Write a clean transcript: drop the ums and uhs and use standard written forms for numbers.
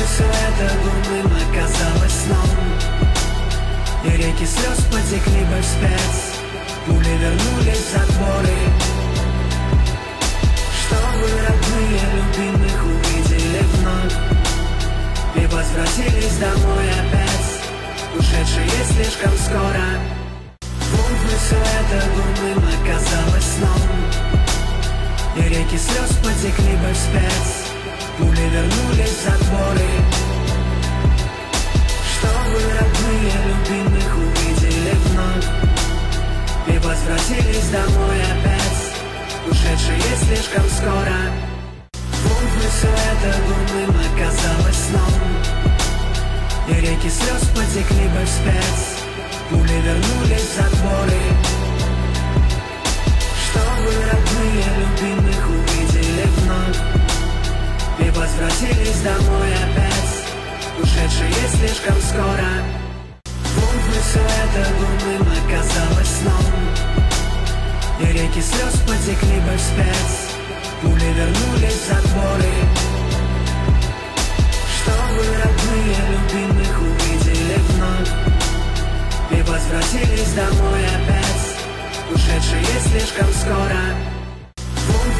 Все это дурным оказалось сном, и реки слез потекли бы вспять. Пули вернулись в затворы, чтобы родные любимых увидели вновь и возвратились домой опять, ушедшие слишком скоро. Вновь все это дурным оказалось сном, и реки слез потекли бы вспять. Пули вернулись в затворы, чтобы родные любимых увидели вновь и возвратились домой опять, ушедшие слишком скоро. Вновь все это дурным оказалось сном, и реки слез потекли бы вспять. Пули вернулись в затворы, чтобы родные любимых увидели вновь и возвратились домой опять, ушедшие слишком скоро. Вновь все это дурным оказалось сном, и реки слез потекли бы вспять. Пули вернулись в затворы, чтобы родные любимых увидели вновь и возвратились домой опять, ушедшие слишком скоро.